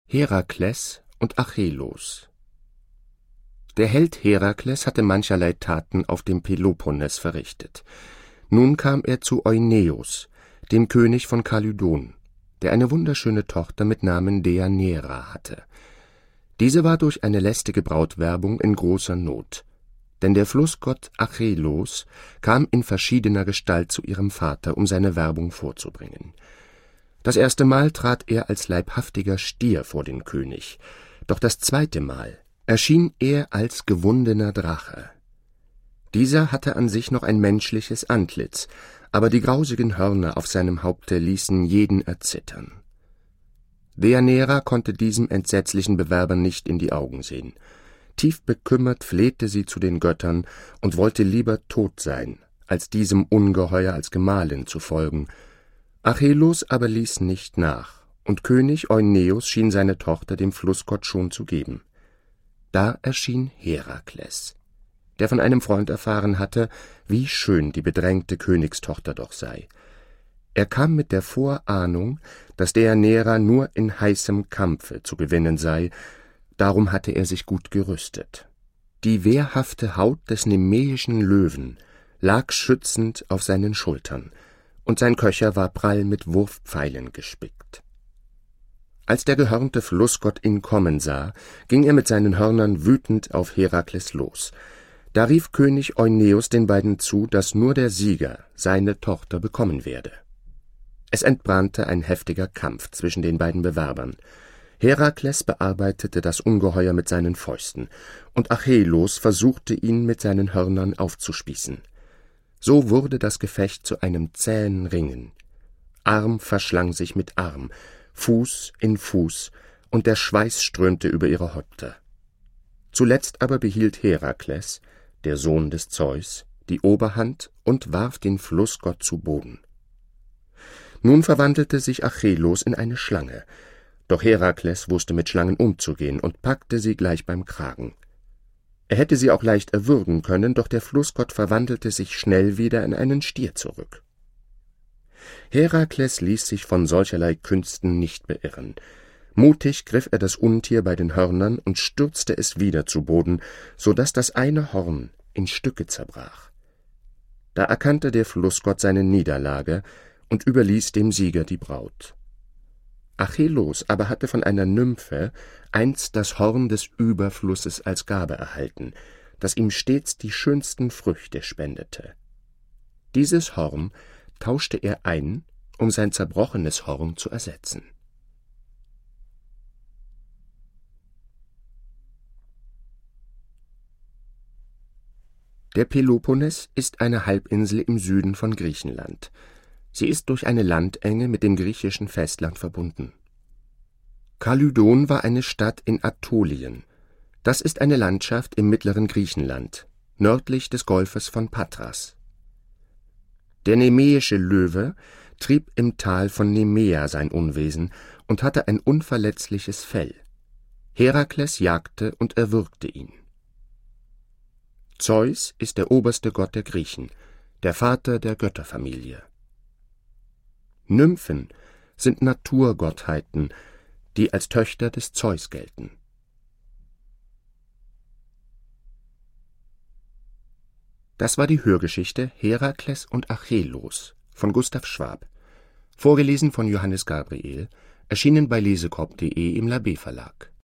Herakles und Achelos. Der Held Herakles hatte mancherlei Taten auf dem Peloponnes verrichtet. Nun kam er zu Euneus, dem König von Kalydon, der eine wunderschöne Tochter mit Namen Deianira hatte. Diese war durch eine lästige Brautwerbung in großer Not, denn der Flussgott Achelos kam in verschiedener Gestalt zu ihrem Vater, um seine Werbung vorzubringen. Das erste Mal trat er als leibhaftiger Stier vor den König, doch das zweite Mal erschien er als gewundener Drache. Dieser hatte an sich noch ein menschliches Antlitz, aber die grausigen Hörner auf seinem Haupte ließen jeden erzittern. Deianira konnte diesem entsetzlichen Bewerber nicht in die Augen sehen. Tief bekümmert flehte sie zu den Göttern und wollte lieber tot sein, als diesem Ungeheuer als Gemahlin zu folgen. Achelos aber ließ nicht nach, und König Euneus schien seine Tochter dem Flussgott schon zu geben. Da erschien Herakles, der von einem Freund erfahren hatte, wie schön die bedrängte Königstochter doch sei. Er kam mit der Vorahnung, dass Deianira nur in heißem Kampfe zu gewinnen sei, darum hatte er sich gut gerüstet. Die wehrhafte Haut des nemäischen Löwen lag schützend auf seinen Schultern, und sein Köcher war prall mit Wurfpfeilen gespickt. Als der gehörnte Flussgott ihn kommen sah, ging er mit seinen Hörnern wütend auf Herakles los. Da rief König Euneus den beiden zu, dass nur der Sieger seine Tochter bekommen werde. Es entbrannte ein heftiger Kampf zwischen den beiden Bewerbern. Herakles bearbeitete das Ungeheuer mit seinen Fäusten, und Achelos versuchte ihn mit seinen Hörnern aufzuspießen. So wurde das Gefecht zu einem zähen Ringen. Arm verschlang sich mit Arm, Fuß in Fuß, und der Schweiß strömte über ihre Häupter. Zuletzt aber behielt Herakles, der Sohn des Zeus, die Oberhand und warf den Flussgott zu Boden. Nun verwandelte sich Achelos in eine Schlange, doch Herakles wusste mit Schlangen umzugehen und packte sie gleich beim Kragen. Er hätte sie auch leicht erwürgen können, doch der Flussgott verwandelte sich schnell wieder in einen Stier zurück. Herakles ließ sich von solcherlei Künsten nicht beirren. Mutig griff er das Untier bei den Hörnern und stürzte es wieder zu Boden, so daß das eine Horn in Stücke zerbrach. Da erkannte der Flussgott seine Niederlage und überließ dem Sieger die Braut. Achelos aber hatte von einer Nymphe einst das Horn des Überflusses als Gabe erhalten, das ihm stets die schönsten Früchte spendete. Dieses Horn tauschte er ein, um sein zerbrochenes Horn zu ersetzen. Der Peloponnes ist eine Halbinsel im Süden von Griechenland. Sie ist durch eine Landenge mit dem griechischen Festland verbunden. Kalydon war eine Stadt in Atolien. Das ist eine Landschaft im mittleren Griechenland, nördlich des Golfes von Patras. Der nemäische Löwe trieb im Tal von Nemea sein Unwesen und hatte ein unverletzliches Fell. Herakles jagte und erwürgte ihn. Zeus ist der oberste Gott der Griechen, der Vater der Götterfamilie. Nymphen sind Naturgottheiten, die als Töchter des Zeus gelten. Das war die Hörgeschichte Herakles und Achelos von Gustav Schwab, vorgelesen von Johannes Gabriel, erschienen bei lesekorb.de im Labé Verlag.